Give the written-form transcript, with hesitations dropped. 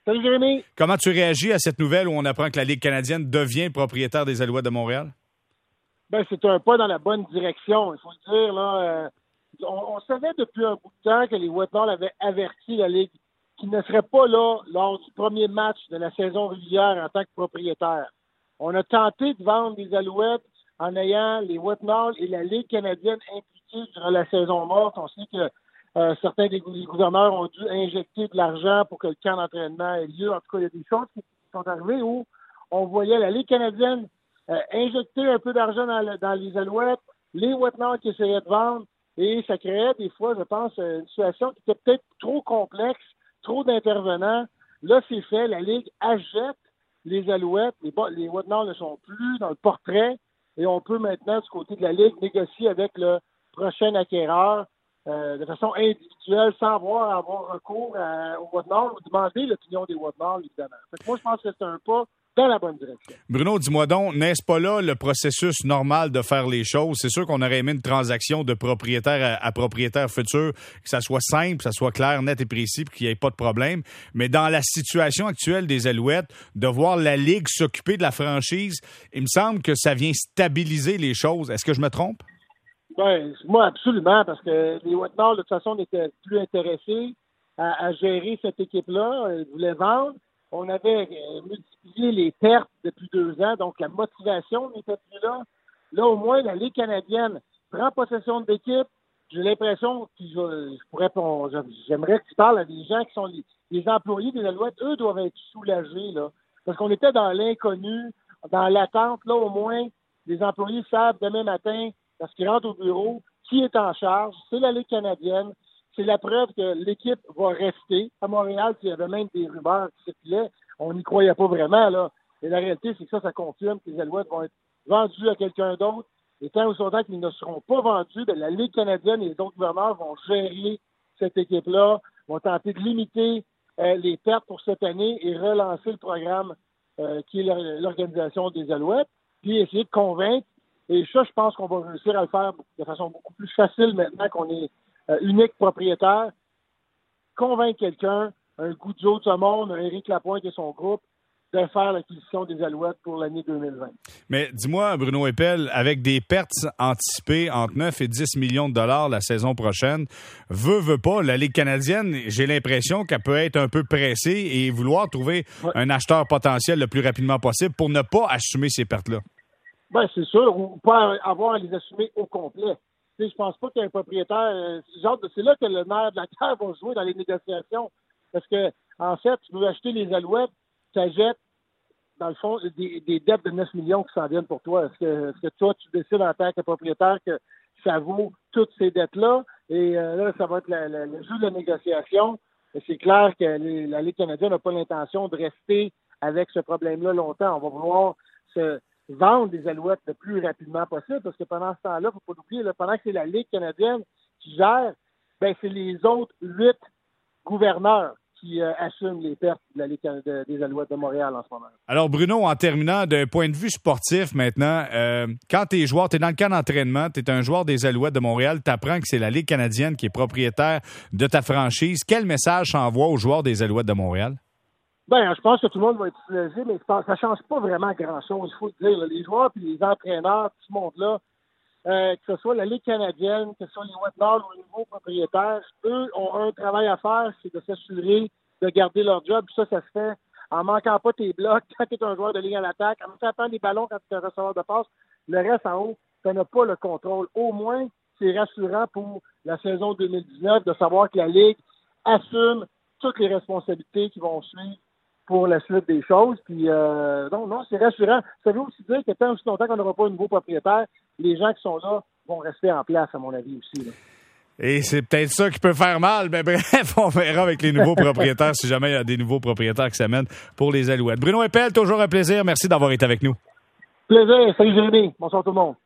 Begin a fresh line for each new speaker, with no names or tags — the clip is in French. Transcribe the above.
Salut Jérémy.
Comment tu réagis à cette nouvelle où on apprend que la Ligue canadienne devient propriétaire des Alouettes de Montréal?
Ben, c'est un pas dans la bonne direction, il faut le dire. Là, on savait depuis un bout de temps que les Whitnall avaient averti la Ligue qu'ils ne seraient pas là lors du premier match de la saison régulière en tant que propriétaire. On a tenté de vendre des Alouettes en ayant les Whitnall et la Ligue canadienne impliqués durant la saison morte. On sait que certains des gouverneurs ont dû injecter de l'argent pour que le camp d'entraînement ait lieu. En tout cas, il y a des choses qui sont arrivées où on voyait la Ligue canadienne injecter un peu d'argent dans les Alouettes, les Whitnall qui essayaient de vendre, et ça créait des fois, je pense, une situation qui était peut-être trop complexe, trop d'intervenants. Là, c'est fait, la Ligue achète les Alouettes, les Whitnall ne sont plus dans le portrait, et on peut maintenant, du côté de la Ligue, négocier avec le prochain acquéreur de façon individuelle, sans avoir recours aux Whitnall ou demander l'opinion des Whitnall, évidemment. Fait que moi, je pense que c'est un pas dans la bonne direction.
Bruno, dis-moi donc, n'est-ce pas là le processus normal de faire les choses? C'est sûr qu'on aurait aimé une transaction de propriétaire à propriétaire futur, que ça soit simple, que ça soit clair, net et précis, puis qu'il n'y ait pas de problème. Mais dans la situation actuelle des Alouettes, de voir la Ligue s'occuper de la franchise, il me semble que ça vient stabiliser les choses. Est-ce que je me trompe?
Ben, moi, absolument, parce que les Whitnall, de toute façon, n'étaient plus intéressés à gérer cette équipe-là. Ils voulaient vendre. On avait multiplié les pertes depuis 2 ans, donc la motivation n'était plus là. Là, au moins, la Ligue canadienne prend possession de l'équipe. J'ai l'impression que j'aimerais que tu parles à des gens qui sont les employés des Alouettes. Eux doivent être soulagés, là, parce qu'on était dans l'inconnu, dans l'attente. Là, au moins, les employés savent demain matin, parce qu'ils rentrent au bureau, qui est en charge. C'est la Ligue canadienne. C'est la preuve que l'équipe va rester. À Montréal, il y avait même des rumeurs qui circulaient. On n'y croyait pas vraiment, là. Et la réalité, c'est que ça confirme que les Alouettes vont être vendus à quelqu'un d'autre. Et tant ou longtemps qu'ils ne seront pas vendus, la Ligue canadienne et les autres gouverneurs vont gérer cette équipe-là, vont tenter de limiter les pertes pour cette année et relancer le programme qui est l'organisation des Alouettes, puis essayer de convaincre. Et ça, je pense qu'on va réussir à le faire de façon beaucoup plus facile maintenant qu'on est unique propriétaire. Convaincre quelqu'un, un Goudzo de ce monde, un Éric Lapointe et son groupe, de faire l'acquisition des Alouettes pour l'année 2020.
Mais dis-moi, Bruno Eppel, avec des pertes anticipées entre 9 et 10 millions de dollars la saison prochaine, veut pas, la Ligue canadienne, j'ai l'impression qu'elle peut être un peu pressée et vouloir trouver un acheteur potentiel le plus rapidement possible pour ne pas assumer ces pertes-là.
Ben, c'est sûr, ou pas avoir à les assumer au complet. Tu sais, je pense pas qu'il y ait un propriétaire. C'est là que le nerf de la terre va jouer dans les négociations. Parce que, en fait, tu veux acheter les Alouettes, tu achètes, dans le fond, des dettes de 9 millions qui s'en viennent pour toi. Est-ce que toi, tu décides en tant que propriétaire que ça vaut toutes ces dettes-là? Et là, ça va être le jeu de la négociation. Et c'est clair que la Ligue canadienne n'a pas l'intention de rester avec ce problème-là longtemps. On va vouloir se vendre des Alouettes le plus rapidement possible, parce que pendant ce temps-là, il ne faut pas l'oublier, pendant que c'est la Ligue canadienne qui gère, ben c'est les autres 8 gouverneurs qui assument les pertes de la Ligue des Alouettes de Montréal en ce moment.
Alors Bruno, en terminant, d'un point de vue sportif maintenant, quand tu es joueur, tu es dans le camp d'entraînement, tu es un joueur des Alouettes de Montréal, tu apprends que c'est la Ligue canadienne qui est propriétaire de ta franchise. Quel message t'envoie aux joueurs des Alouettes de Montréal?
Ben, je pense que tout le monde va être soulagé, mais ça ne change pas vraiment grand-chose, il faut le dire. Les joueurs et les entraîneurs, tout ce monde-là, que ce soit la Ligue canadienne, que ce soit les Whitnall ou les nouveaux propriétaires, eux ont un travail à faire, c'est de s'assurer de garder leur job. Puis ça se fait en manquant pas tes blocs quand tu es un joueur de ligne à l'attaque, en tapant des ballons quand tu es un receveur de passe. Le reste en haut, tu n'as pas le contrôle. Au moins, c'est rassurant pour la saison 2019 de savoir que la Ligue assume toutes les responsabilités qui vont suivre pour la suite des choses. Puis, non, c'est rassurant. Ça veut aussi dire que tant aussi longtemps qu'on n'aura pas un nouveau propriétaire, les gens qui sont là vont rester en place, à mon avis aussi, là.
Et c'est peut-être ça qui peut faire mal. Mais bref, on verra avec les nouveaux propriétaires si jamais il y a des nouveaux propriétaires qui s'amènent pour les Alouettes. Bruno Eppel, toujours un plaisir. Merci d'avoir été avec nous.
Plaisir. Salut Jérémy. Bonsoir tout le monde.